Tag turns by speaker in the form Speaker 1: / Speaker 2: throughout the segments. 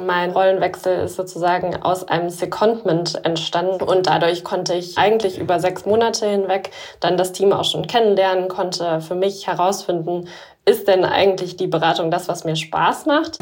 Speaker 1: Mein Rollenwechsel ist sozusagen aus einem Secondment entstanden und dadurch konnte ich eigentlich über 6 Monate hinweg dann das Team auch schon kennenlernen, konnte für mich herausfinden, ist denn eigentlich die Beratung das, was mir Spaß macht?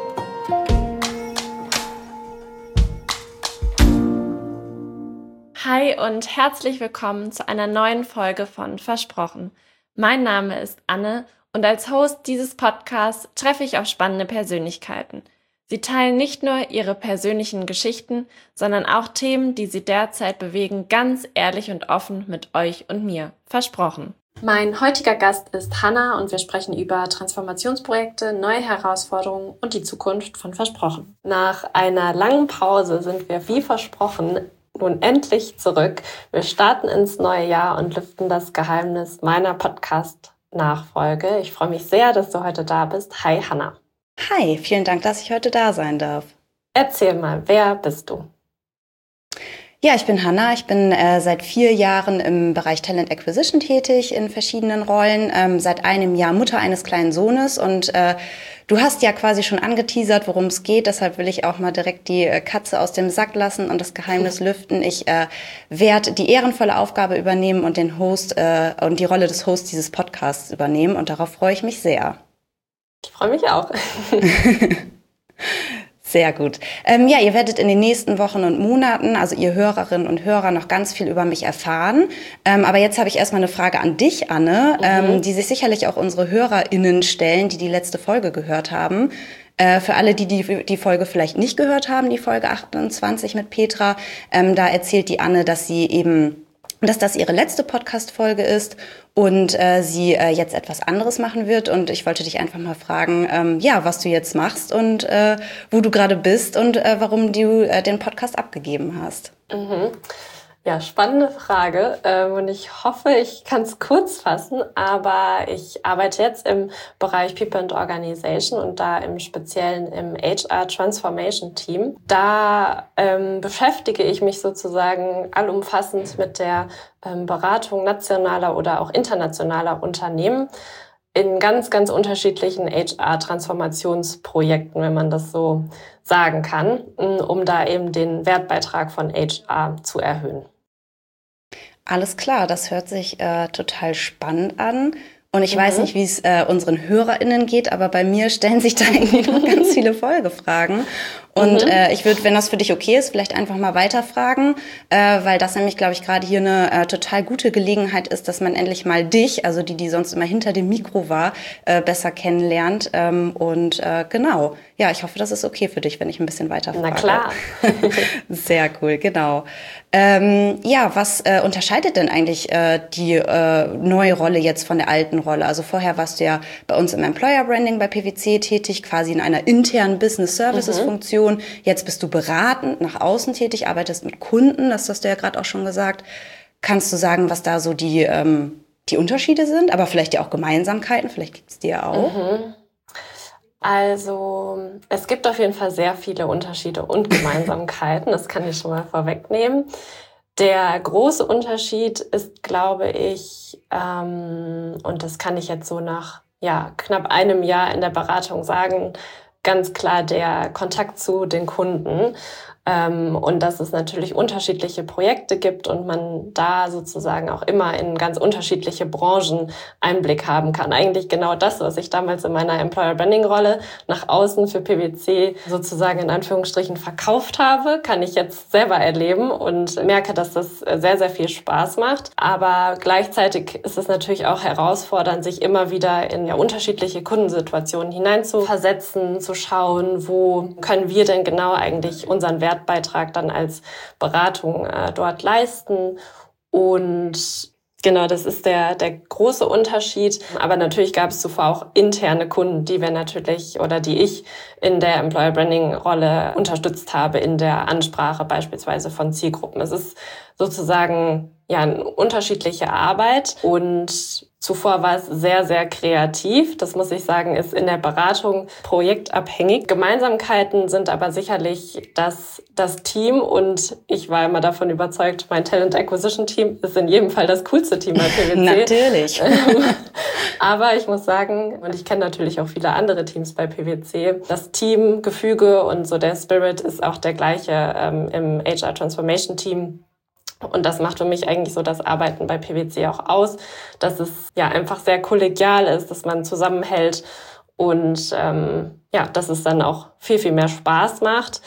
Speaker 1: Hi und herzlich willkommen zu einer neuen Folge von Versprochen. Mein Name ist Anne und als Host dieses Podcasts treffe ich auf spannende Persönlichkeiten. Sie teilen nicht nur ihre persönlichen Geschichten, sondern auch Themen, die sie derzeit bewegen, ganz ehrlich und offen mit euch und mir. Versprochen. Mein heutiger Gast ist Hannah und wir sprechen über Transformationsprojekte, neue Herausforderungen und die Zukunft von Versprochen. Nach einer langen Pause sind wir wie versprochen nun endlich zurück. Wir starten ins neue Jahr und lüften das Geheimnis meiner Podcast-Nachfolge. Ich freue mich sehr, dass du heute da bist. Hi Hannah.
Speaker 2: Hi, vielen Dank, dass ich heute da sein darf.
Speaker 1: Erzähl mal, wer bist du?
Speaker 2: Ja, ich bin Hannah. Ich bin seit 4 Jahren im Bereich Talent Acquisition tätig in verschiedenen Rollen. Seit einem Jahr Mutter eines kleinen Sohnes und du hast ja quasi schon angeteasert, worum es geht. Deshalb will ich auch mal direkt die Katze aus dem Sack lassen und das Geheimnis lüften. Ich werde die ehrenvolle Aufgabe übernehmen und den Host und die Rolle des Hosts dieses Podcasts übernehmen und darauf freue ich mich sehr.
Speaker 1: Ich freue mich auch.
Speaker 2: Sehr gut. Ja, ihr werdet in den nächsten Wochen und Monaten, also ihr Hörerinnen und Hörer, noch ganz viel über mich erfahren. Aber jetzt habe ich erstmal eine Frage an dich, Anne, die sich sicherlich auch unsere HörerInnen stellen, die die letzte Folge gehört haben. Für alle, die Folge vielleicht nicht gehört haben, die Folge 28 mit Petra, da erzählt die Anne, dass das ihre letzte Podcast-Folge ist und sie jetzt etwas anderes machen wird. Und ich wollte dich einfach mal fragen, was du jetzt machst und wo du gerade bist und warum du den Podcast abgegeben hast.
Speaker 1: Mhm. Ja, spannende Frage und ich hoffe, ich kann es kurz fassen, aber ich arbeite jetzt im Bereich People and Organization und da im Speziellen im HR Transformation Team. Da beschäftige ich mich sozusagen allumfassend mit der Beratung nationaler oder auch internationaler Unternehmen in ganz, ganz unterschiedlichen HR-Transformationsprojekten, wenn man das so sagen kann, um da eben den Wertbeitrag von HR zu erhöhen.
Speaker 2: Alles klar, das hört sich total spannend an. Und ich weiß nicht, wie es unseren HörerInnen geht, aber bei mir stellen sich da irgendwie noch ganz viele Folgefragen. Und ich würde, wenn das für dich okay ist, vielleicht einfach mal weiterfragen, weil das nämlich, glaube ich, gerade hier eine total gute Gelegenheit ist, dass man endlich mal dich, also die sonst immer hinter dem Mikro war, besser kennenlernt. Genau, ja, ich hoffe, das ist okay für dich, wenn ich ein bisschen weiterfrage.
Speaker 1: Na klar.
Speaker 2: Sehr cool, genau. Was unterscheidet denn eigentlich die neue Rolle jetzt von der alten Rolle? Also vorher warst du ja bei uns im Employer Branding bei PwC tätig, quasi in einer internen Business Services Funktion. Jetzt bist du beratend nach außen tätig, arbeitest mit Kunden, das hast du ja gerade auch schon gesagt. Kannst du sagen, was da so die Unterschiede sind, aber vielleicht ja auch Gemeinsamkeiten, vielleicht gibt es die ja auch?
Speaker 1: Also es gibt auf jeden Fall sehr viele Unterschiede und Gemeinsamkeiten, das kann ich schon mal vorwegnehmen. Der große Unterschied ist, glaube ich, und das kann ich jetzt so nach knapp einem Jahr in der Beratung sagen, ganz klar der Kontakt zu den Kunden und dass es natürlich unterschiedliche Projekte gibt und man da sozusagen auch immer in ganz unterschiedliche Branchen Einblick haben kann. Eigentlich genau das, was ich damals in meiner Employer Branding Rolle nach außen für PwC sozusagen in Anführungsstrichen verkauft habe, kann ich jetzt selber erleben und merke, dass das sehr, sehr viel Spaß macht. Aber gleichzeitig ist es natürlich auch herausfordernd, sich immer wieder in unterschiedliche Kundensituationen hineinzuversetzen, zu schauen, wo können wir denn genau eigentlich unseren Wertbeitrag dann als Beratung dort leisten. Und genau, das ist der große Unterschied. Aber natürlich gab es zuvor auch interne Kunden, die ich in der Employer Branding Rolle unterstützt habe in der Ansprache beispielsweise von Zielgruppen. Es ist sozusagen eine unterschiedliche Arbeit und Zuvor war es sehr, sehr kreativ. Das muss ich sagen, ist in der Beratung projektabhängig. Gemeinsamkeiten sind aber sicherlich, dass das Team, und ich war immer davon überzeugt, mein Talent Acquisition Team ist in jedem Fall das coolste Team bei PwC.
Speaker 2: Natürlich.
Speaker 1: Aber ich muss sagen, und ich kenne natürlich auch viele andere Teams bei PwC, das Teamgefüge und so der Spirit ist auch der gleiche im HR Transformation Team. Und das macht für mich eigentlich so das Arbeiten bei PwC auch aus, dass es ja einfach sehr kollegial ist, dass man zusammenhält und dass es dann auch viel, viel mehr Spaß macht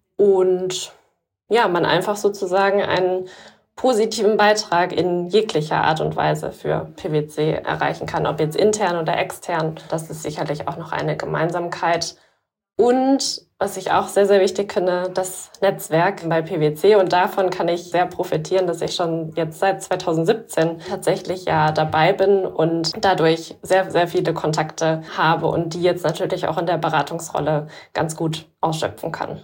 Speaker 1: und ja, man einfach sozusagen einen positiven Beitrag in jeglicher Art und Weise für PwC erreichen kann, ob jetzt intern oder extern. Das ist sicherlich auch noch eine Gemeinsamkeit. Und was ich auch sehr, sehr wichtig finde, das Netzwerk bei PwC. Und davon kann ich sehr profitieren, dass ich schon jetzt seit 2017 tatsächlich ja dabei bin und dadurch sehr, sehr viele Kontakte habe und die jetzt natürlich auch in der Beratungsrolle ganz gut ausschöpfen kann.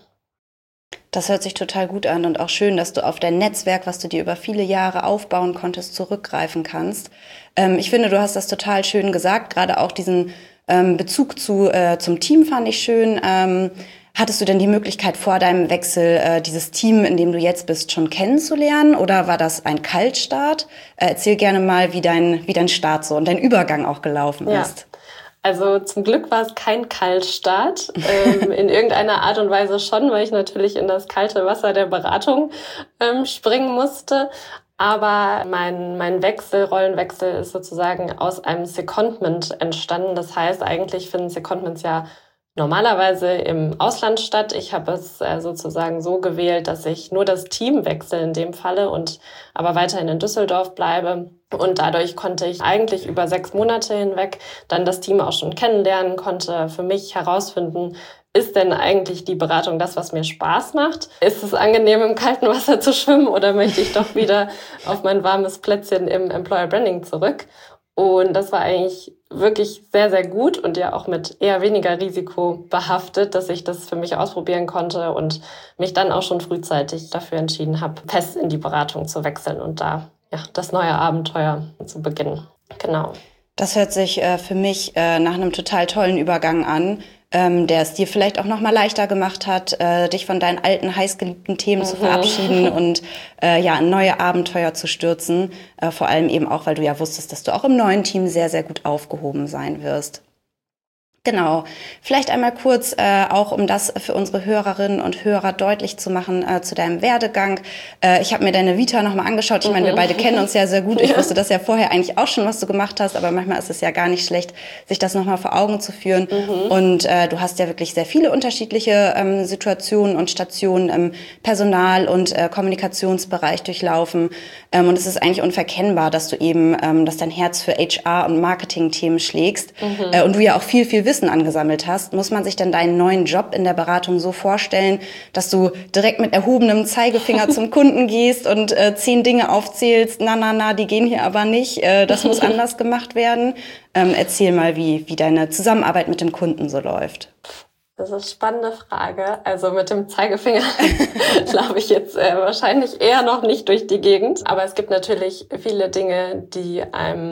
Speaker 2: Das hört sich total gut an und auch schön, dass du auf dein Netzwerk, was du dir über viele Jahre aufbauen konntest, zurückgreifen kannst. Ich finde, du hast das total schön gesagt, gerade auch diesen Bezug zum Team fand ich schön. Hattest du denn die Möglichkeit vor deinem Wechsel, dieses Team, in dem du jetzt bist, schon kennenzulernen oder war das ein Kaltstart? Erzähl gerne mal, wie dein Start so und dein Übergang auch gelaufen ist.
Speaker 1: Also zum Glück war es kein Kaltstart, in irgendeiner Art und Weise schon, weil ich natürlich in das kalte Wasser der Beratung springen musste. Aber mein Rollenwechsel ist sozusagen aus einem Secondment entstanden. Das heißt, eigentlich finden Secondments ja normalerweise im Ausland statt. Ich habe es sozusagen so gewählt, dass ich nur das Team wechsle in dem Falle und aber weiterhin in Düsseldorf bleibe. Und dadurch konnte ich eigentlich über 6 Monate hinweg dann das Team auch schon kennenlernen, konnte für mich herausfinden, ist denn eigentlich die Beratung das, was mir Spaß macht? Ist es angenehm, im kalten Wasser zu schwimmen oder möchte ich doch wieder auf mein warmes Plätzchen im Employer Branding zurück? Und das war eigentlich wirklich sehr, sehr gut und ja auch mit eher weniger Risiko behaftet, dass ich das für mich ausprobieren konnte und mich dann auch schon frühzeitig dafür entschieden habe, fest in die Beratung zu wechseln und da das neue Abenteuer zu beginnen. Genau.
Speaker 2: Das hört sich für mich nach einem total tollen Übergang an, der es dir vielleicht auch noch mal leichter gemacht hat, dich von deinen alten, heißgeliebten Themen zu verabschieden und in neue Abenteuer zu stürzen. Vor allem eben auch, weil du ja wusstest, dass du auch im neuen Team sehr, sehr gut aufgehoben sein wirst. Genau. Vielleicht einmal kurz, auch um das für unsere Hörerinnen und Hörer deutlich zu machen, zu deinem Werdegang. Ich habe mir deine Vita nochmal angeschaut. Ich meine, wir beide kennen uns ja sehr gut. Ich wusste das ja vorher eigentlich auch schon, was du gemacht hast. Aber manchmal ist es ja gar nicht schlecht, sich das nochmal vor Augen zu führen. Und du hast ja wirklich sehr viele unterschiedliche Situationen und Stationen im Personal- und Kommunikationsbereich durchlaufen. Und es ist eigentlich unverkennbar, dass du eben, dass dein Herz für HR- und Marketing-Themen schlägst. Und du ja auch viel, viel Wissen angesammelt hast. Muss man sich denn deinen neuen Job in der Beratung so vorstellen, dass du direkt mit erhobenem Zeigefinger zum Kunden gehst und 10 Dinge aufzählst, die gehen hier aber nicht, das muss anders gemacht werden? Erzähl mal, wie deine Zusammenarbeit mit dem Kunden so läuft.
Speaker 1: Das ist eine spannende Frage. Also mit dem Zeigefinger laufe ich jetzt wahrscheinlich eher noch nicht durch die Gegend. Aber es gibt natürlich viele Dinge, die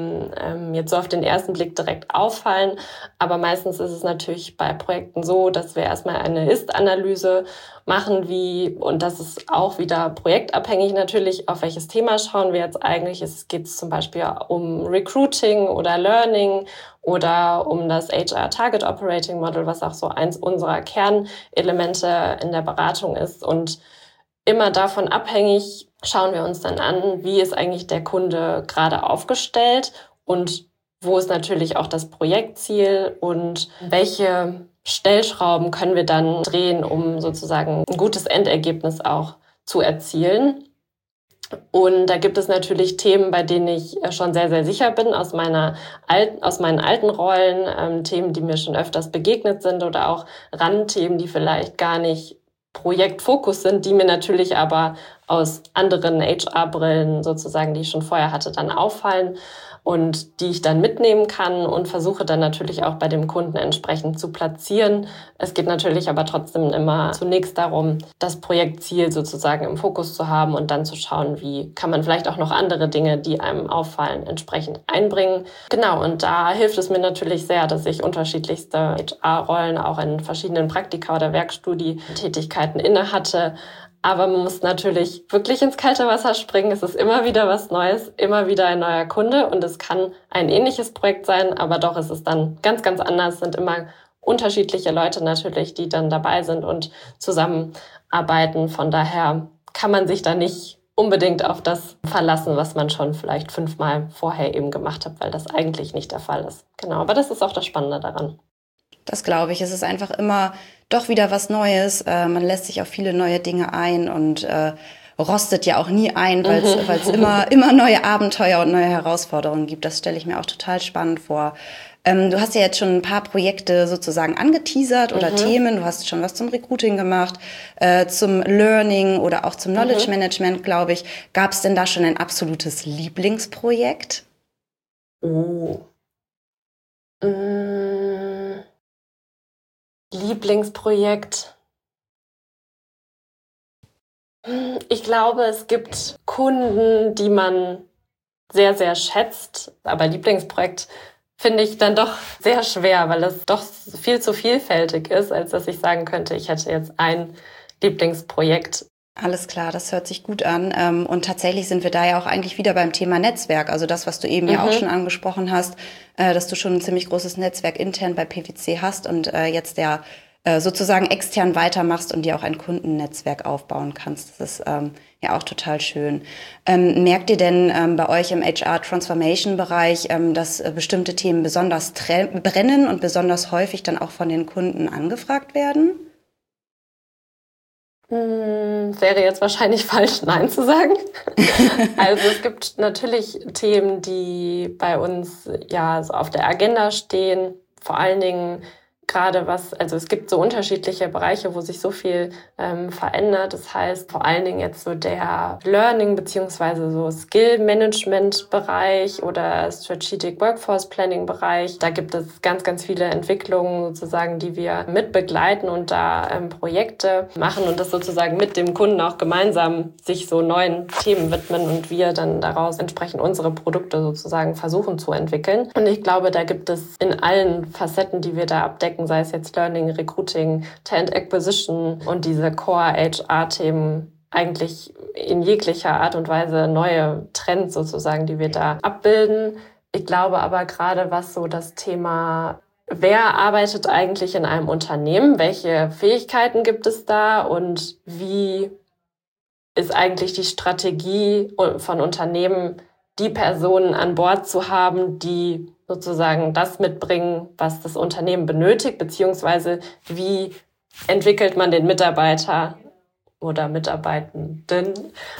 Speaker 1: einem jetzt so auf den ersten Blick direkt auffallen. Aber meistens ist es natürlich bei Projekten so, dass wir erstmal eine Ist-Analyse machen, und das ist auch wieder projektabhängig natürlich, auf welches Thema schauen wir jetzt eigentlich. Es geht zum Beispiel um Recruiting oder Learning oder um das HR Target Operating Model, was auch so eins unserer Kernelemente in der Beratung ist. Und immer davon abhängig schauen wir uns dann an, wie ist eigentlich der Kunde gerade aufgestellt und wo ist natürlich auch das Projektziel und welche Stellschrauben können wir dann drehen, um sozusagen ein gutes Endergebnis auch zu erzielen. Und da gibt es natürlich Themen, bei denen ich schon sehr, sehr sicher bin aus meinen alten Rollen, Themen, die mir schon öfters begegnet sind oder auch Randthemen, die vielleicht gar nicht Projektfokus sind, die mir natürlich aber aus anderen HR-Brillen sozusagen, die ich schon vorher hatte, dann auffallen. und die ich dann mitnehmen kann und versuche dann natürlich auch bei dem Kunden entsprechend zu platzieren. Es geht natürlich aber trotzdem immer zunächst darum, das Projektziel sozusagen im Fokus zu haben und dann zu schauen, wie kann man vielleicht auch noch andere Dinge, die einem auffallen, entsprechend einbringen. Genau, und da hilft es mir natürlich sehr, dass ich unterschiedlichste HR-Rollen auch in verschiedenen Praktika oder Werkstudie-Tätigkeiten inne hatte. Aber man muss natürlich wirklich ins kalte Wasser springen. Es ist immer wieder was Neues, immer wieder ein neuer Kunde und es kann ein ähnliches Projekt sein, aber doch ist es dann ganz, ganz anders. Es sind immer unterschiedliche Leute natürlich, die dann dabei sind und zusammenarbeiten. Von daher kann man sich da nicht unbedingt auf das verlassen, was man schon vielleicht 5-mal vorher eben gemacht hat, weil das eigentlich nicht der Fall ist. Genau, aber das ist auch das Spannende daran.
Speaker 2: Das glaube ich. Es ist einfach immer doch wieder was Neues. Man lässt sich auf viele neue Dinge ein und rostet ja auch nie ein, weil es immer neue Abenteuer und neue Herausforderungen gibt. Das stelle ich mir auch total spannend vor. Du hast ja jetzt schon ein paar Projekte sozusagen angeteasert oder Themen. Du hast schon was zum Recruiting gemacht, zum Learning oder auch zum Knowledge Management, glaube ich. Gab es denn da schon ein absolutes Lieblingsprojekt?
Speaker 1: Lieblingsprojekt. Ich glaube, es gibt Kunden, die man sehr, sehr schätzt. Aber Lieblingsprojekt finde ich dann doch sehr schwer, weil es doch viel zu vielfältig ist, als dass ich sagen könnte, ich hätte jetzt ein Lieblingsprojekt.
Speaker 2: Alles klar, das hört sich gut an. Und tatsächlich sind wir da ja auch eigentlich wieder beim Thema Netzwerk. Also das, was du eben ja auch schon angesprochen hast, dass du schon ein ziemlich großes Netzwerk intern bei PwC hast und jetzt ja sozusagen extern weitermachst und dir auch ein Kundennetzwerk aufbauen kannst. Das ist ja auch total schön. Merkt ihr denn bei euch im HR-Transformation-Bereich, dass bestimmte Themen besonders brennen und besonders häufig dann auch von den Kunden angefragt werden?
Speaker 1: Wäre jetzt wahrscheinlich falsch, Nein zu sagen. Also es gibt natürlich Themen, die bei uns ja so auf der Agenda stehen. Vor allen Dingen gerade also es gibt so unterschiedliche Bereiche, wo sich so viel verändert. Das heißt vor allen Dingen jetzt so der Learning- bzw. so Skill-Management-Bereich oder Strategic Workforce Planning-Bereich. Da gibt es ganz, ganz viele Entwicklungen sozusagen, die wir mit begleiten und da Projekte machen und das sozusagen mit dem Kunden auch gemeinsam sich so neuen Themen widmen und wir dann daraus entsprechend unsere Produkte sozusagen versuchen zu entwickeln. Und ich glaube, da gibt es in allen Facetten, die wir da abdecken, sei es jetzt Learning, Recruiting, Talent Acquisition und diese Core-HR-Themen eigentlich in jeglicher Art und Weise neue Trends sozusagen, die wir da abbilden. Ich glaube aber gerade, was so das Thema, wer arbeitet eigentlich in einem Unternehmen, welche Fähigkeiten gibt es da und wie ist eigentlich die Strategie von Unternehmen, die Personen an Bord zu haben, die sozusagen das mitbringen, was das Unternehmen benötigt, beziehungsweise wie entwickelt man den Mitarbeiter oder Mitarbeitenden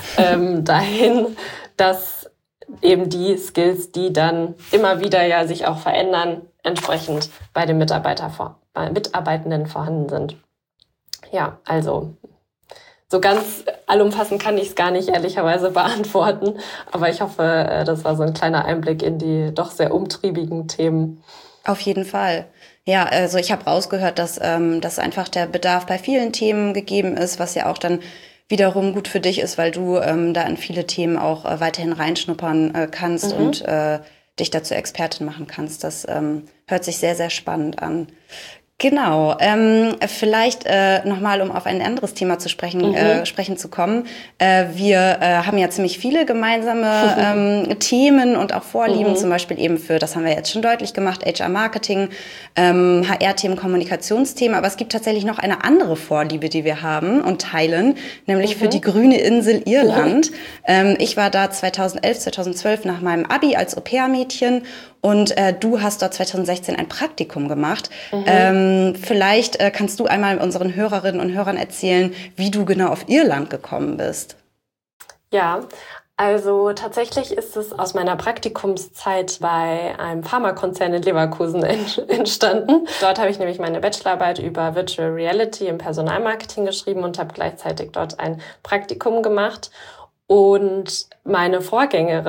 Speaker 1: dahin, dass eben die Skills, die dann immer wieder ja sich auch verändern, entsprechend bei den Mitarbeitenden vorhanden sind. Ja, also so ganz allumfassend kann ich es gar nicht ehrlicherweise beantworten, aber ich hoffe, das war so ein kleiner Einblick in die doch sehr umtriebigen Themen.
Speaker 2: Auf jeden Fall. Ja, also ich habe rausgehört, dass einfach der Bedarf bei vielen Themen gegeben ist, was ja auch dann wiederum gut für dich ist, weil du da in viele Themen auch weiterhin reinschnuppern kannst und dich dazu Expertin machen kannst. Das hört sich sehr, sehr spannend an. Genau, vielleicht nochmal, um auf ein anderes Thema zu sprechen zu kommen. Wir haben ja ziemlich viele gemeinsame Themen und auch Vorlieben, zum Beispiel eben für, das haben wir jetzt schon deutlich gemacht, HR-Marketing, HR-Themen, Kommunikationsthemen. Aber es gibt tatsächlich noch eine andere Vorliebe, die wir haben und teilen, nämlich für die grüne Insel Irland. Ich war da 2011, 2012 nach meinem Abi als Au-pair-Mädchen und du hast dort 2016 ein Praktikum gemacht. Vielleicht kannst du einmal unseren Hörerinnen und Hörern erzählen, wie du genau auf Irland gekommen bist.
Speaker 1: Ja, also tatsächlich ist es aus meiner Praktikumszeit bei einem Pharmakonzern in Leverkusen entstanden. Dort habe ich nämlich meine Bachelorarbeit über Virtual Reality im Personalmarketing geschrieben und habe gleichzeitig dort ein Praktikum gemacht. Und meine Vorgängerin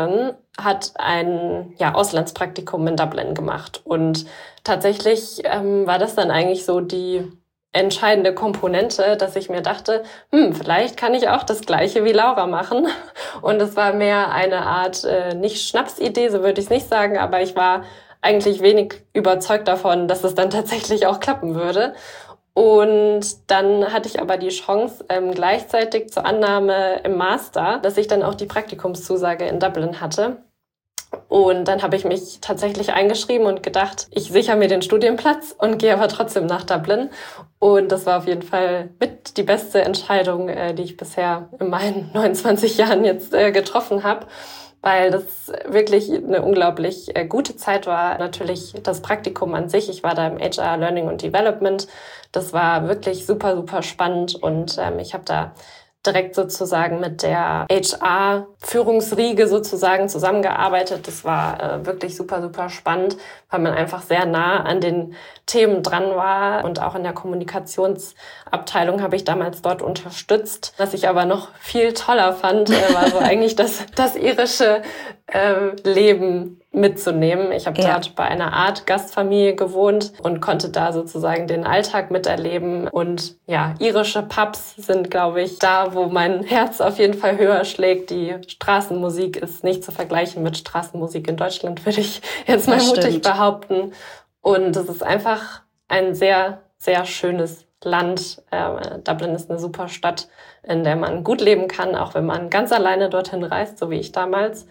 Speaker 1: hat ein Auslandspraktikum in Dublin gemacht. Und tatsächlich war das dann eigentlich so die entscheidende Komponente, dass ich mir dachte, vielleicht kann ich auch das Gleiche wie Laura machen. Und es war mehr eine Art, nicht Schnapsidee, so würde ich es nicht sagen, aber ich war eigentlich wenig überzeugt davon, dass es dann tatsächlich auch klappen würde. Und dann hatte ich aber die Chance, gleichzeitig zur Annahme im Master, dass ich dann auch die Praktikumszusage in Dublin hatte. Und dann habe ich mich tatsächlich eingeschrieben und gedacht, ich sichere mir den Studienplatz und gehe aber trotzdem nach Dublin. Und das war auf jeden Fall mit die beste Entscheidung, die ich bisher in meinen 29 Jahren jetzt getroffen habe, weil das wirklich eine unglaublich gute Zeit war. Natürlich das Praktikum an sich. Ich war da im HR Learning und Development. Das war wirklich super, super spannend und ich habe da direkt sozusagen mit der HR-Führungsriege sozusagen zusammengearbeitet. Das war wirklich super, super spannend, weil man einfach sehr nah an den Themen dran war. Und auch in der Kommunikationsabteilung habe ich damals dort unterstützt. Was ich aber noch viel toller fand, war so eigentlich das irische Leben mitzunehmen. Ich habe dort bei einer Art Gastfamilie gewohnt und konnte da sozusagen den Alltag miterleben. Und ja, irische Pubs sind, glaube ich, da, wo mein Herz auf jeden Fall höher schlägt. Die Straßenmusik ist nicht zu vergleichen mit Straßenmusik in Deutschland, würde ich jetzt mal mutig behaupten. Und es ist einfach ein sehr, sehr schönes Land. Dublin ist eine super Stadt, in der man gut leben kann, auch wenn man ganz alleine dorthin reist, so wie ich damals.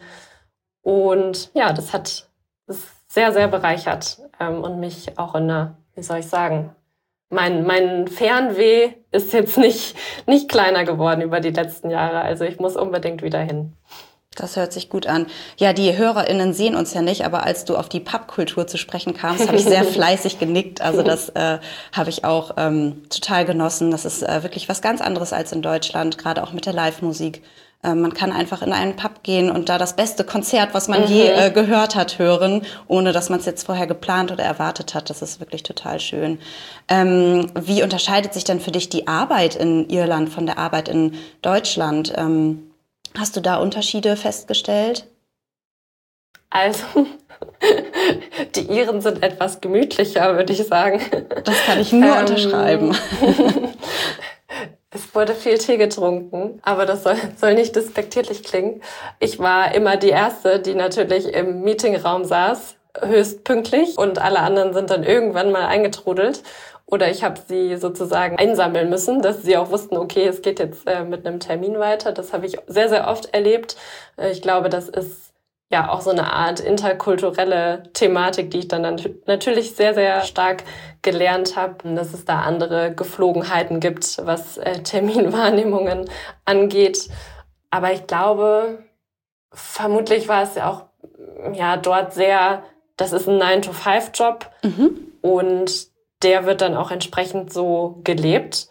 Speaker 1: Und ja, das sehr, sehr bereichert und mich auch in einer, wie soll ich sagen, mein Fernweh ist jetzt nicht kleiner geworden über die letzten Jahre. Also ich muss unbedingt wieder hin.
Speaker 2: Das hört sich gut an. Ja, die HörerInnen sehen uns ja nicht, aber als du auf die Pubkultur zu sprechen kamst, habe ich sehr fleißig genickt. Also das habe ich auch total genossen. Das ist wirklich was ganz anderes als in Deutschland, gerade auch mit der Live-Musik. Man kann einfach in einen Pub gehen und da das beste Konzert, was man je gehört hat, hören, ohne dass man es jetzt vorher geplant oder erwartet hat. Das ist wirklich total schön. Wie unterscheidet sich denn für dich die Arbeit in Irland von der Arbeit in Deutschland? Hast du da Unterschiede festgestellt?
Speaker 1: Also, die Iren sind etwas gemütlicher, würde ich sagen.
Speaker 2: Das kann ich nur unterschreiben.
Speaker 1: Es wurde viel Tee getrunken, aber das soll nicht despektierlich klingen. Ich war immer die Erste, die natürlich im Meetingraum saß, höchst pünktlich, und alle anderen sind dann irgendwann mal eingetrudelt. Oder ich habe sie sozusagen einsammeln müssen, dass sie auch wussten, okay, es geht jetzt mit einem Termin weiter. Das habe ich sehr, sehr oft erlebt. Ich glaube, das ist ja auch so eine Art interkulturelle Thematik, die ich dann natürlich sehr, sehr stark gelernt habe, dass es da andere Geflogenheiten gibt, was Terminwahrnehmungen angeht. Aber ich glaube, vermutlich war es ja auch dort sehr, das ist ein 9-to-5-Job und der wird dann auch entsprechend so gelebt.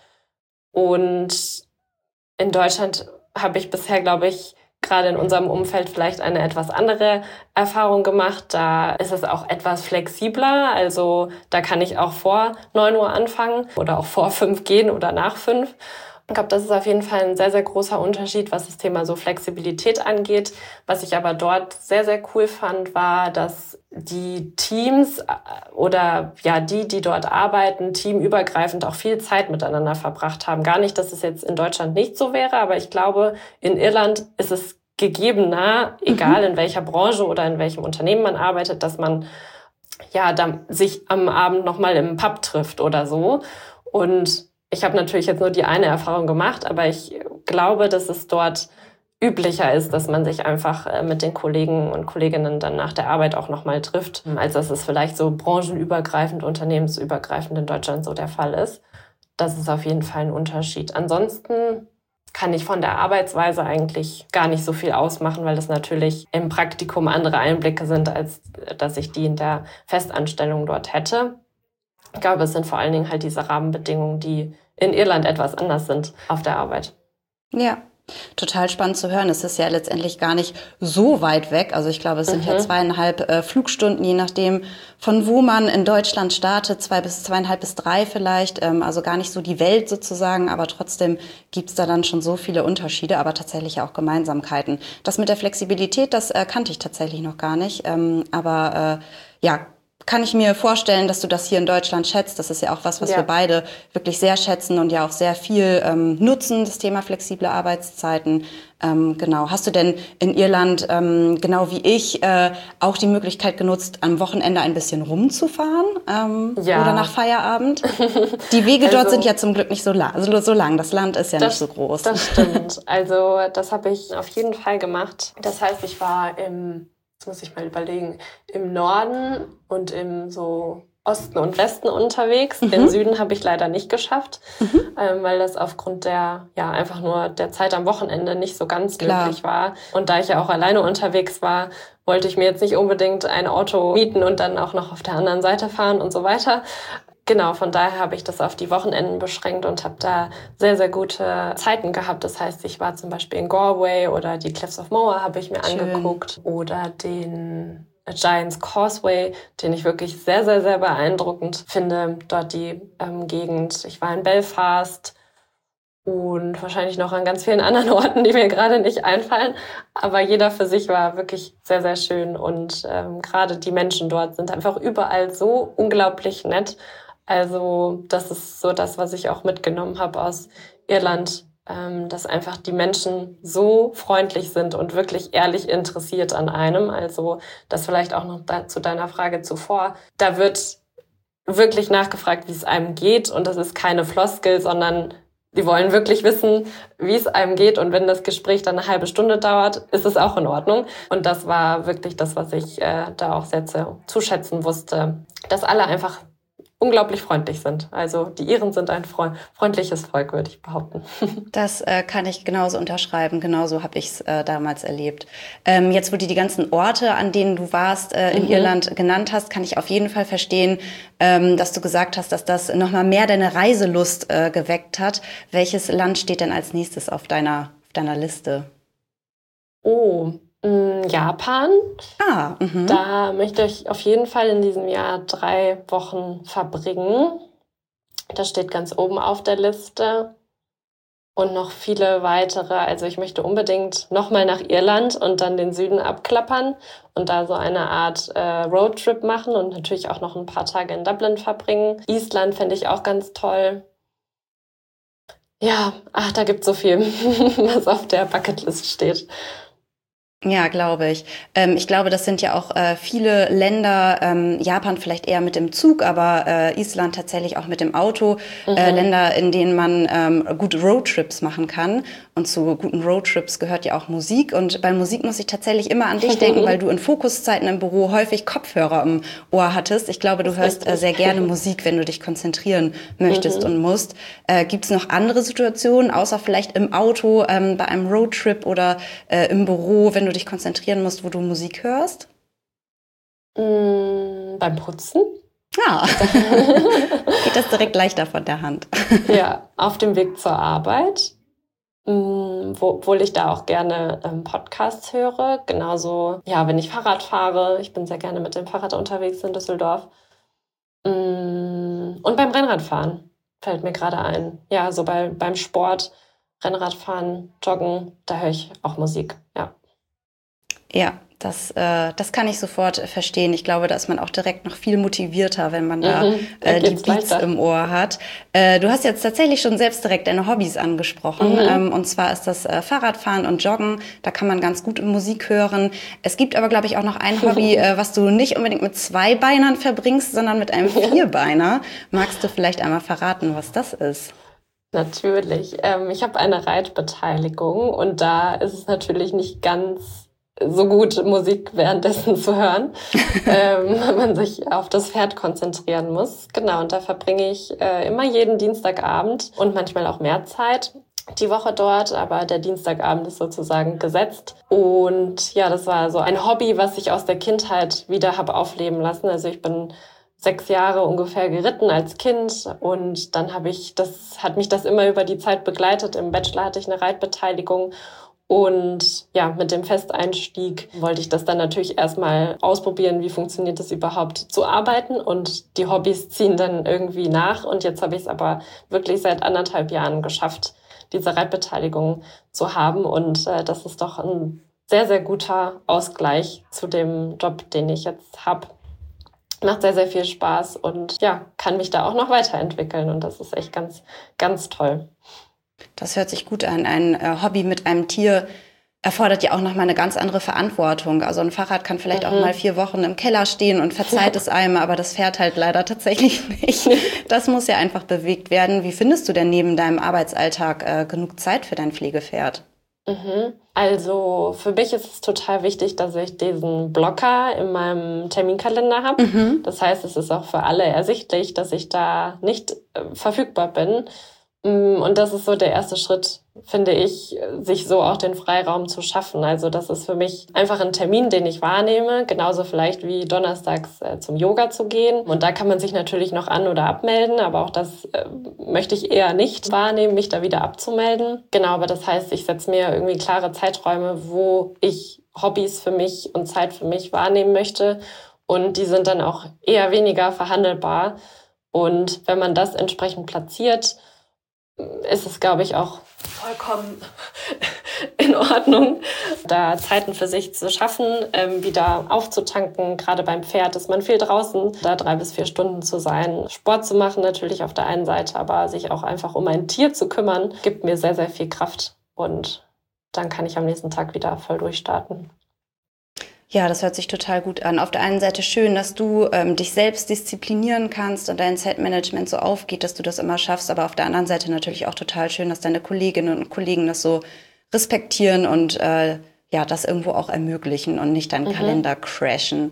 Speaker 1: Und in Deutschland habe ich bisher, glaube ich, gerade in unserem Umfeld vielleicht eine etwas andere Erfahrung gemacht. Da ist es auch etwas flexibler. Also da kann ich auch vor 9 Uhr anfangen oder auch vor 5 gehen oder nach 5. Ich glaube, das ist auf jeden Fall ein sehr, sehr großer Unterschied, was das Thema so Flexibilität angeht. Was ich aber dort sehr, sehr cool fand, war, dass die Teams oder die dort arbeiten, teamübergreifend auch viel Zeit miteinander verbracht haben. Gar nicht, dass es jetzt in Deutschland nicht so wäre, aber ich glaube, in Irland ist es gegebener, egal in welcher Branche oder in welchem Unternehmen man arbeitet, dass man dann sich am Abend nochmal im Pub trifft oder so. Und ich habe natürlich jetzt nur die eine Erfahrung gemacht, aber ich glaube, dass es dort üblicher ist, dass man sich einfach mit den Kollegen und Kolleginnen dann nach der Arbeit auch nochmal trifft, als dass es vielleicht so branchenübergreifend, unternehmensübergreifend in Deutschland so der Fall ist. Das ist auf jeden Fall ein Unterschied. Ansonsten kann ich von der Arbeitsweise eigentlich gar nicht so viel ausmachen, weil das natürlich im Praktikum andere Einblicke sind, als dass ich die in der Festanstellung dort hätte. Ich glaube, es sind vor allen Dingen halt diese Rahmenbedingungen, die in Irland etwas anders sind auf der Arbeit.
Speaker 2: Ja, Total spannend zu hören. Es ist ja letztendlich gar nicht so weit weg. Also ich glaube, es sind ja 2,5 Flugstunden, je nachdem, von wo man in Deutschland startet, 2,5 bis 3 vielleicht. Also gar nicht so die Welt sozusagen, aber trotzdem gibt's da dann schon so viele Unterschiede, aber tatsächlich auch Gemeinsamkeiten. Das mit der Flexibilität, das kannte ich tatsächlich noch gar nicht. Aber ja, kann ich mir vorstellen, dass du das hier in Deutschland schätzt. Das ist ja auch was wir beide wirklich sehr schätzen und ja auch sehr viel nutzen, das Thema flexible Arbeitszeiten. Genau. Hast du denn in Irland, genau wie ich, auch die Möglichkeit genutzt, am Wochenende ein bisschen rumzufahren oder nach Feierabend? Die Wege dort sind ja zum Glück nicht so lang. Das Land ist ja nicht so groß.
Speaker 1: Das stimmt. Also das habe ich auf jeden Fall gemacht. Das heißt, ich war jetzt muss ich mal überlegen, im Norden und im so Osten und Westen unterwegs. Den Süden habe ich leider nicht geschafft, weil das aufgrund einfach nur der Zeit am Wochenende nicht so ganz möglich war. Und da ich ja auch alleine unterwegs war, wollte ich mir jetzt nicht unbedingt ein Auto mieten und dann auch noch auf der anderen Seite fahren und so weiter. Genau, von daher habe ich das auf die Wochenenden beschränkt und habe da sehr, sehr gute Zeiten gehabt. Das heißt, ich war zum Beispiel in Galway oder die Cliffs of Moher habe ich mir angeguckt oder den Giant's Causeway, den ich wirklich sehr, sehr, sehr beeindruckend finde. Dort die Gegend. Ich war in Belfast und wahrscheinlich noch an ganz vielen anderen Orten, die mir gerade nicht einfallen. Aber jeder für sich war wirklich sehr, sehr schön. Und gerade die Menschen dort sind einfach überall so unglaublich nett. Also das ist so das, was ich auch mitgenommen habe aus Irland, dass einfach die Menschen so freundlich sind und wirklich ehrlich interessiert an einem. Also das vielleicht auch noch zu deiner Frage zuvor. Da wird wirklich nachgefragt, wie es einem geht. Und das ist keine Floskel, sondern die wollen wirklich wissen, wie es einem geht. Und wenn das Gespräch dann eine halbe Stunde dauert, ist es auch in Ordnung. Und das war wirklich das, was ich da auch sehr zu schätzen wusste, dass alle einfach unglaublich freundlich sind. Also die Iren sind ein freundliches Volk, würde ich behaupten.
Speaker 2: Das kann ich genauso unterschreiben. Genauso habe ich es damals erlebt. Jetzt, wo du die ganzen Orte, an denen du warst, in Irland genannt hast, kann ich auf jeden Fall verstehen, dass du gesagt hast, dass das nochmal mehr deine Reiselust geweckt hat. Welches Land steht denn als nächstes auf deiner Liste?
Speaker 1: Japan. Da möchte ich auf jeden Fall in diesem Jahr 3 Wochen verbringen. Das steht ganz oben auf der Liste. Und noch viele weitere. Also ich möchte unbedingt nochmal nach Irland und dann den Süden abklappern und da so eine Art Roadtrip machen und natürlich auch noch ein paar Tage in Dublin verbringen. Island fände ich auch ganz toll. Ja, da gibt's so viel, was auf der Bucketlist steht.
Speaker 2: Ja, glaube ich. Ich glaube, das sind ja auch viele Länder, Japan vielleicht eher mit dem Zug, aber Island tatsächlich auch mit dem Auto. Länder, in denen man gut Roadtrips machen kann. Und zu guten Roadtrips gehört ja auch Musik. Und bei Musik muss ich tatsächlich immer an dich denken, weil du in Fokuszeiten im Büro häufig Kopfhörer im Ohr hattest. Ich glaube, du hörst sehr gerne Musik, wenn du dich konzentrieren möchtest und musst. Gibt's noch andere Situationen, außer vielleicht im Auto, bei einem Roadtrip oder im Büro, wenn du dich konzentrieren musst, wo du Musik hörst?
Speaker 1: Beim Putzen.
Speaker 2: Ja, geht das direkt leichter von der Hand.
Speaker 1: Ja, auf dem Weg zur Arbeit, obwohl ich da auch gerne Podcasts höre. Genauso, ja, wenn ich Fahrrad fahre. Ich bin sehr gerne mit dem Fahrrad unterwegs in Düsseldorf. Und beim Rennradfahren fällt mir gerade ein. Ja, so beim Sport, Rennradfahren, Joggen, da höre ich auch Musik, ja.
Speaker 2: Ja, das kann ich sofort verstehen. Ich glaube, da ist man auch direkt noch viel motivierter, wenn man da die Beats im Ohr hat. Du hast jetzt tatsächlich schon selbst direkt deine Hobbys angesprochen. Und zwar ist das Fahrradfahren und Joggen. Da kann man ganz gut Musik hören. Es gibt aber, glaube ich, auch noch ein Hobby, was du nicht unbedingt mit 2 Beinern verbringst, sondern mit einem 4-Beiner. Magst du vielleicht einmal verraten, was das ist?
Speaker 1: Natürlich. Ich habe eine Reitbeteiligung und da ist es natürlich nicht ganz so gut, Musik währenddessen zu hören, wenn man sich auf das Pferd konzentrieren muss. Genau, und da verbringe ich immer jeden Dienstagabend und manchmal auch mehr Zeit die Woche dort, aber der Dienstagabend ist sozusagen gesetzt. Und ja, das war so ein Hobby, was ich aus der Kindheit wieder habe aufleben lassen. Also ich bin 6 Jahre ungefähr geritten als Kind und dann hat mich das immer über die Zeit begleitet. Im Bachelor hatte ich eine Reitbeteiligung und ja, mit dem Festeinstieg wollte ich das dann natürlich erstmal ausprobieren, wie funktioniert es überhaupt zu arbeiten, und die Hobbys ziehen dann irgendwie nach, und jetzt habe ich es aber wirklich seit 1,5 Jahren geschafft, diese Reitbeteiligung zu haben, und das ist doch ein sehr, sehr guter Ausgleich zu dem Job, den ich jetzt habe. Macht sehr, sehr viel Spaß und ja, kann mich da auch noch weiterentwickeln, und das ist echt ganz, ganz toll.
Speaker 2: Das hört sich gut an. Ein Hobby mit einem Tier erfordert ja auch nochmal eine ganz andere Verantwortung. Also ein Fahrrad kann vielleicht auch mal 4 Wochen im Keller stehen und verzeiht es einem, aber das fährt halt leider tatsächlich nicht. Das muss ja einfach bewegt werden. Wie findest du denn neben deinem Arbeitsalltag genug Zeit für dein Pflegepferd?
Speaker 1: Also für mich ist es total wichtig, dass ich diesen Blocker in meinem Terminkalender habe. Das heißt, es ist auch für alle ersichtlich, dass ich da nicht verfügbar bin. Und das ist so der erste Schritt, finde ich, sich so auch den Freiraum zu schaffen. Also das ist für mich einfach ein Termin, den ich wahrnehme, genauso vielleicht wie donnerstags zum Yoga zu gehen. Und da kann man sich natürlich noch an- oder abmelden, aber auch das möchte ich eher nicht wahrnehmen, mich da wieder abzumelden. Genau, aber das heißt, ich setze mir irgendwie klare Zeiträume, wo ich Hobbys für mich und Zeit für mich wahrnehmen möchte. Und die sind dann auch eher weniger verhandelbar. Und wenn man das entsprechend platziert, ist es, glaube ich, auch vollkommen in Ordnung, da Zeiten für sich zu schaffen, wieder aufzutanken. Gerade beim Pferd ist man viel draußen, da 3 bis 4 Stunden zu sein. Sport zu machen natürlich auf der einen Seite, aber sich auch einfach um ein Tier zu kümmern, gibt mir sehr, sehr viel Kraft. Und dann kann ich am nächsten Tag wieder voll durchstarten.
Speaker 2: Ja, das hört sich total gut an. Auf der einen Seite schön, dass du dich selbst disziplinieren kannst und dein Zeitmanagement so aufgeht, dass du das immer schaffst. Aber auf der anderen Seite natürlich auch total schön, dass deine Kolleginnen und Kollegen das so respektieren und ja, das irgendwo auch ermöglichen und nicht deinen Kalender crashen.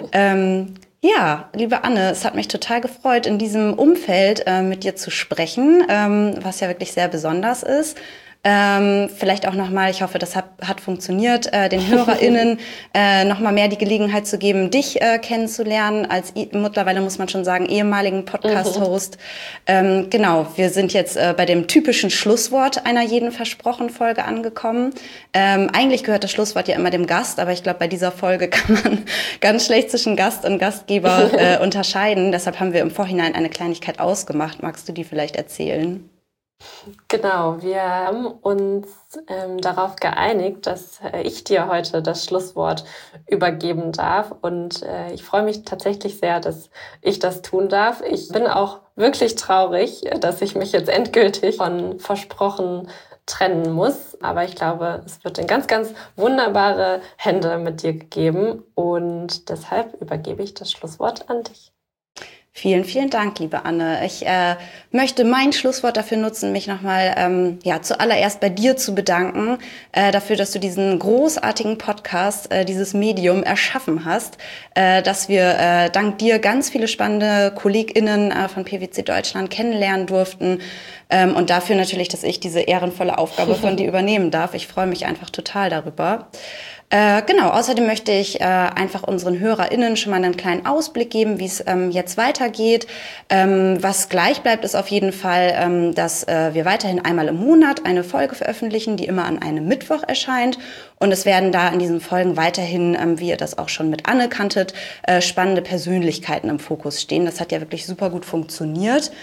Speaker 2: Ja, liebe Anne, es hat mich total gefreut, in diesem Umfeld mit dir zu sprechen, was ja wirklich sehr besonders ist. Vielleicht auch nochmal, ich hoffe, das hat funktioniert, den HörerInnen nochmal mehr die Gelegenheit zu geben, dich kennenzulernen, als mittlerweile muss man schon sagen, ehemaligen Podcast-Host. Genau, wir sind jetzt bei dem typischen Schlusswort einer jeden Versprochen-Folge angekommen. Eigentlich gehört das Schlusswort ja immer dem Gast, aber ich glaube, bei dieser Folge kann man ganz schlecht zwischen Gast und Gastgeber unterscheiden. Deshalb haben wir im Vorhinein eine Kleinigkeit ausgemacht. Magst du die vielleicht erzählen?
Speaker 1: Genau, wir haben uns darauf geeinigt, dass ich dir heute das Schlusswort übergeben darf. Und ich freue mich tatsächlich sehr, dass ich das tun darf. Ich bin auch wirklich traurig, dass ich mich jetzt endgültig von Versprochen trennen muss. Aber ich glaube, es wird in ganz, ganz wunderbare Hände mit dir gegeben. Und deshalb übergebe ich das Schlusswort an dich.
Speaker 2: Vielen, vielen Dank, liebe Anne. Ich möchte mein Schlusswort dafür nutzen, mich nochmal zuallererst bei dir zu bedanken, dafür, dass du diesen großartigen Podcast, dieses Medium erschaffen hast, dass wir dank dir ganz viele spannende KollegInnen von PwC Deutschland kennenlernen durften und dafür natürlich, dass ich diese ehrenvolle Aufgabe von dir übernehmen darf. Ich freue mich einfach total darüber. Genau, außerdem möchte ich einfach unseren HörerInnen schon mal einen kleinen Ausblick geben, wie es jetzt weitergeht. Was gleich bleibt, ist auf jeden Fall, dass wir weiterhin einmal im Monat eine Folge veröffentlichen, die immer an einem Mittwoch erscheint. Und es werden da in diesen Folgen weiterhin, wie ihr das auch schon mit Anne kanntet, spannende Persönlichkeiten im Fokus stehen. Das hat ja wirklich super gut funktioniert.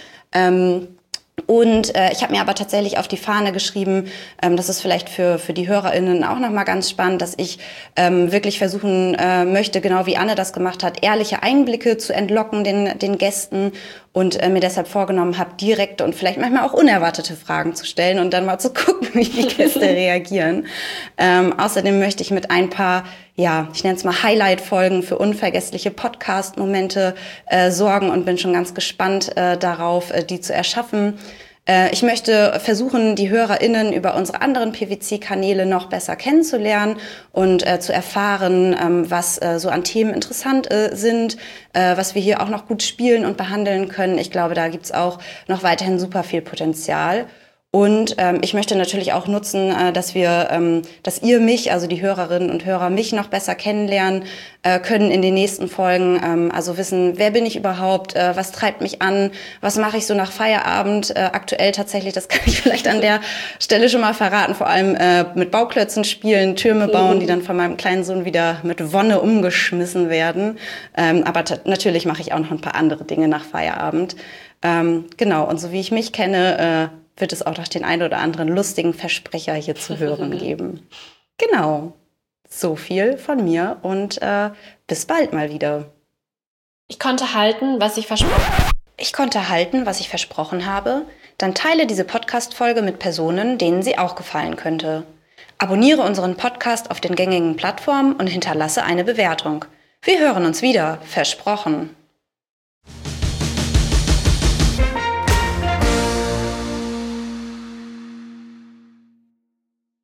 Speaker 2: Und ich habe mir aber tatsächlich auf die Fahne geschrieben, das ist vielleicht für die HörerInnen auch nochmal ganz spannend, dass ich wirklich versuchen möchte, genau wie Anne das gemacht hat, ehrliche Einblicke zu entlocken den Gästen und mir deshalb vorgenommen habe, direkte und vielleicht manchmal auch unerwartete Fragen zu stellen und dann mal zu gucken, wie die Gäste reagieren. Außerdem möchte ich mit ein paar, ja, ich nenne es mal Highlight-Folgen für unvergessliche Podcast-Momente sorgen und bin schon ganz gespannt darauf, die zu erschaffen. Ich möchte versuchen, die HörerInnen über unsere anderen PwC-Kanäle noch besser kennenzulernen und zu erfahren, was so an Themen interessant sind, was wir hier auch noch gut spielen und behandeln können. Ich glaube, da gibt's auch noch weiterhin super viel Potenzial. Und ich möchte natürlich auch nutzen, dass ihr mich, also die Hörerinnen und Hörer, mich noch besser kennenlernen können in den nächsten Folgen. Also wissen, wer bin ich überhaupt, was treibt mich an, was mache ich so nach Feierabend. Aktuell tatsächlich, das kann ich vielleicht an der Stelle schon mal verraten, vor allem mit Bauklötzen spielen, Türme bauen, die dann von meinem kleinen Sohn wieder mit Wonne umgeschmissen werden. Aber natürlich mache ich auch noch ein paar andere Dinge nach Feierabend. Genau, und so wie ich mich kenne, wird es auch noch den einen oder anderen lustigen Versprecher hier zu hören geben. Genau, so viel von mir und bis bald mal wieder.
Speaker 1: Ich konnte halten, was ich versprochen
Speaker 2: habe. Dann teile diese Podcast-Folge mit Personen, denen sie auch gefallen könnte. Abonniere unseren Podcast auf den gängigen Plattformen und hinterlasse eine Bewertung. Wir hören uns wieder, versprochen.